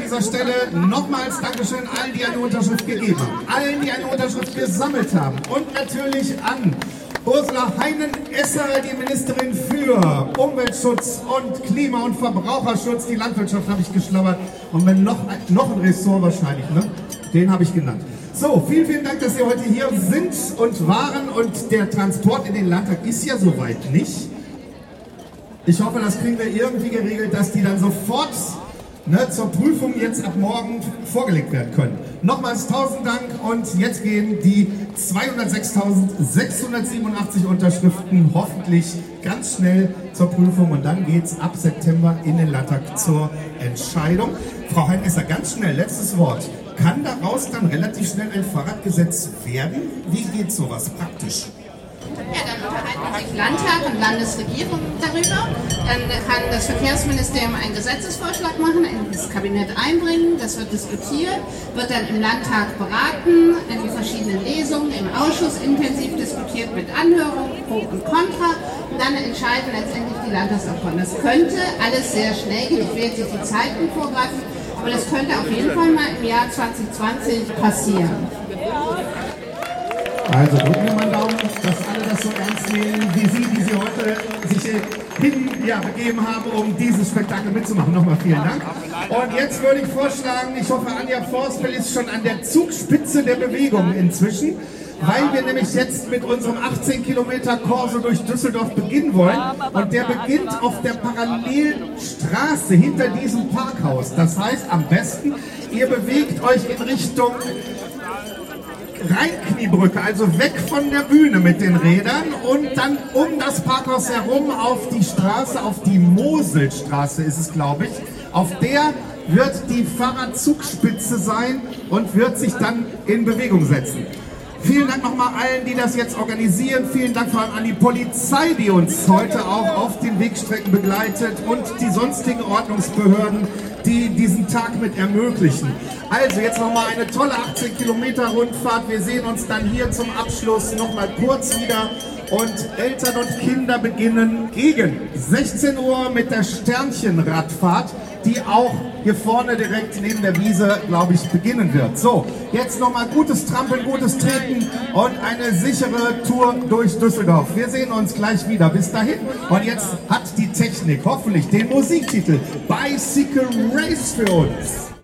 dieser Stelle nochmals Dankeschön allen, die eine Unterschrift gegeben haben, allen, die eine Unterschrift gesammelt haben und natürlich an Ursula Heinen-Esser, die Ministerin für Umweltschutz und Klima- und Verbraucherschutz. Die Landwirtschaft habe ich geschlabbert und wenn noch ein Ressort wahrscheinlich, ne? Den habe ich genannt. So, vielen, vielen Dank, dass Sie heute hier sind und waren und der Transport in den Landtag ist ja soweit nicht. Ich hoffe, das kriegen wir irgendwie geregelt, dass die dann sofort zur Prüfung jetzt ab morgen vorgelegt werden können. Nochmals 1000 Dank und jetzt gehen die 206.687 Unterschriften hoffentlich ganz schnell zur Prüfung und dann geht es ab September in den Landtag zur Entscheidung. Frau Heinen-Esser, ganz schnell, letztes Wort. Kann daraus dann relativ schnell ein Fahrradgesetz werden? Wie geht sowas praktisch? Ja, dann unterhalten sich Landtag und Landesregierung darüber. Dann kann das Verkehrsministerium einen Gesetzesvorschlag machen, ins Kabinett einbringen. Das wird diskutiert, wird dann im Landtag beraten, in die verschiedenen Lesungen, im Ausschuss intensiv diskutiert mit Anhörungen, Pro und Contra. Und dann entscheiden letztendlich die Landtagsabgeordneten. Das könnte alles sehr schnell gehen. Ich will jetzt nicht die Zeiten vorgreifen, aber das könnte auf jeden Fall mal im Jahr 2020 passieren. Also drücken wir mal einen Daumen, dass alle das so ernst nehmen, wie Sie, die Sie heute sich begeben haben, um dieses Spektakel mitzumachen. Nochmal vielen Dank. Und jetzt würde ich vorschlagen, ich hoffe, Anja Forstfeld ist schon an der Zugspitze der Bewegung inzwischen, weil wir nämlich jetzt mit unserem 18 Kilometer Korso durch Düsseldorf beginnen wollen. Und der beginnt auf der Parallelstraße hinter diesem Parkhaus. Das heißt, am besten, ihr bewegt euch in Richtung Rheinkniebrücke, also weg von der Bühne mit den Rädern und dann um das Parkhaus herum auf die Straße, auf die Moselstraße ist es, glaube ich. Auf der wird die Fahrradzugspitze sein und wird sich dann in Bewegung setzen. Vielen Dank nochmal allen, die das jetzt organisieren. Vielen Dank vor allem an die Polizei, die uns heute auch auf den Wegstrecken begleitet und die sonstigen Ordnungsbehörden, die diesen Tag mit ermöglichen. Also jetzt nochmal eine tolle 18 Kilometer Rundfahrt. Wir sehen uns dann hier zum Abschluss nochmal kurz wieder. Und Eltern und Kinder beginnen gegen 16 Uhr mit der Sternchenradfahrt, die auch hier vorne direkt neben der Wiese, glaube ich, beginnen wird. So, jetzt nochmal gutes Trampeln, gutes Treten und eine sichere Tour durch Düsseldorf. Wir sehen uns gleich wieder. Bis dahin. Und jetzt hat die Technik hoffentlich den Musiktitel Bicycle Race für uns.